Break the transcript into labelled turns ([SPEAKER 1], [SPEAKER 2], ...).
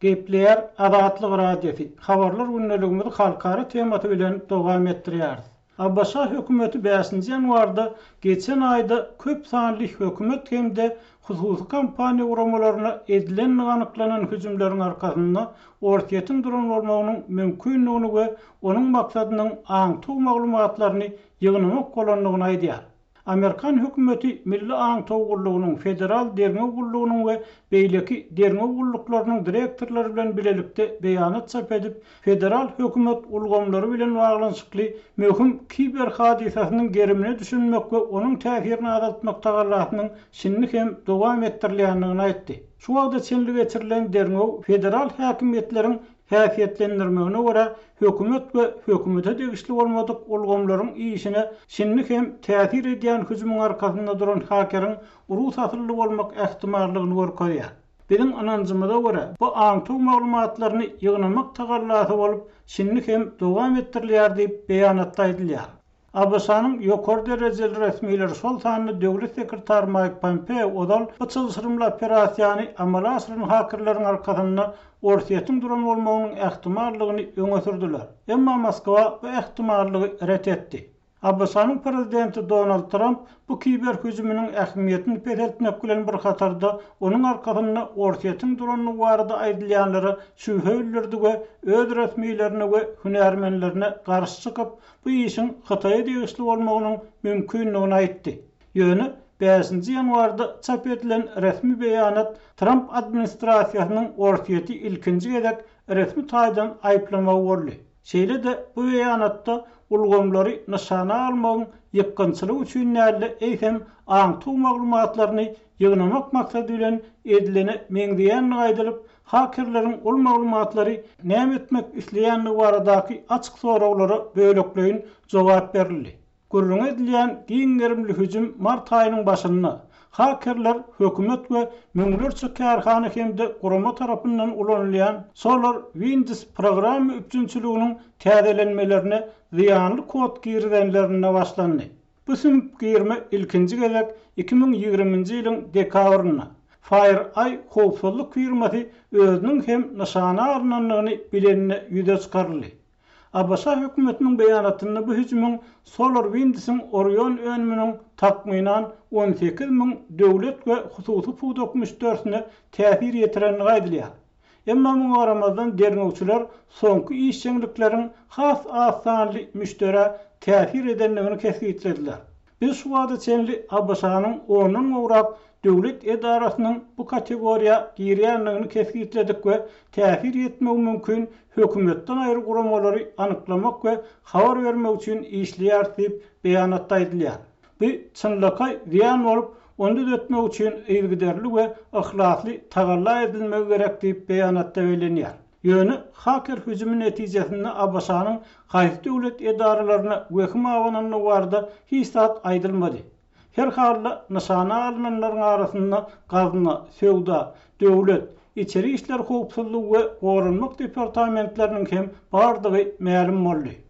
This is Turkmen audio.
[SPEAKER 1] Gepleyer Azatlyk radiosi. Habarlar günneligimizi halkara tematy bilen dowam etdirýär. Abbaşa hökümeti 5-nji ýanwarda geçen aýda köp sanly hökümet hemde hususy kampaniýa uramalaryna edilen anyklanan hüjümleriň arkasynda ortaýetin duran bolmagynyň mümkinligini we onuň maksadynyň aňtuw maglumatlaryny ýygnamak bolanlygyny aýdýar. Amerikan hökümeti Milli Aňtaw Gullugynyň federal derňe gullugynyň we beýleki derňe gulluklarynyň direktorlary bilen bilelikde beýanat çap edip, federal hökümet ulgamlary bilen baglanyşykly möhüm kiber hadisasynyň gerimine düşünmek we onuň täsirini azaltmak tagallatynyň şinni hem dowam etdirilýändigini aýtdy. Şu wagtda çenli geçirilen derňe federal häkimetleriň häsiýetlendirmegine görä hökümet we hökümete degişli bolmadyk ulgamlaryň işine şinni hem täsir edýän hüjümüň arkasynda duran hakeriň urus asylly bolmak ähtimallygyny görkezýär. Bizim anancymyza görä bu aňtuw maglumatlaryny ýygnamak tagallasy bolup şinni hem dowam etdirilýär diýip beýanatda aýdylýar. Abasanyň ýokary derejeli resmiýetleri şol sanyny döwlet sekretary Mike Pompeo odal bu çylşyrymly operasiýany amala asyryň hakerleriň arkasynda ortaýetin duran bolmagynyň ähtimallygyny öňe sürdiler. Emma Moskwa bu ähtimallygy ret etdi. Abasanyň prezidenti Donald Trump bu kiber hüjüminiň ähmiýetini peretmek bilen bir hatarda onuň arkasynda ortaýetin duranyny barada aýdylýanlary şübhe bildirdi we öz resmiýetlerine we hünärmenlerine garşy çykyp bu işin Hataýa degişli bolmagynyň mümkinligini aýtdy. Ýöne 5-nji ýanwarda çap edilen resmi beýanat Trump administrasiýasynyň ortaýeti ilkinji gezek resmi taýdan aýplamagy boldy. Şeýle de bu beýanatda ulgamlary nyşana almagyň ýykgynçylygy üçin näle eýsem aňtuw maglumatlaryny ýygnamak maksady bilen edilene meňdiýänligi aýdylyp, hakerleriň ol maglumatlary näme etmek isleýänligi baradaky açyk sorawlara bölekleýin jogap berildi. Gurrun edilýän giňerimli hüjüm mart aýynyň başynda hakerler hökümet we müňlerçe kärhana hemde gurama tarapyndan ulanylýan SolarWinds programy üçinçiliginiň täzelenmelerine ziýanly kod girdenlerine başlandy. Bu sümp girme ilkinji gezek 2020-nji ýylyň dekabryna FireEye howpsuzlyk firmasy özüniň hem nyşana alynanlygyny bilenine ýüze çykarly. Abasa hökümetiniň beýanatynda bu hüjümüň SolarWinds'in Orion önüminiň takmynan 18.000 döwlet we hususy puw-64-ne täsir ýetirenligi aýdylýar. Emma muňa garamazdan derňewçiler soňky işçilikleriň has sanly müştere täsir edenligini kesgitlediler. Biz şu wagtda çenli Abasanyň onuň urak döwlet edarasynyň bu kategoriýa girýänligini kesgitledik we täsir etmegi mümkin hökümetden aýry guramalary anyklamak we habar bermek üçin işleýär diýip beýanatda aýdylýar. Bu çynlykay ziýan bolup, onu etmek üçin ýygderli we ahlasly tagalla edilmegi gerek diýip beýanatda bellenýär. Ýöne haker hüjümi netijesinde Abasanyň gaýry döwlet edaralaryna wehim awananlygy barada hisat aýdylmady. Her halda nyşana alynanlaryň arasynda gazna, sewda, döwlet, içeri işler howpsuzlygy we gorunmak departamentleriniň hem bardygy ma'lum boldy.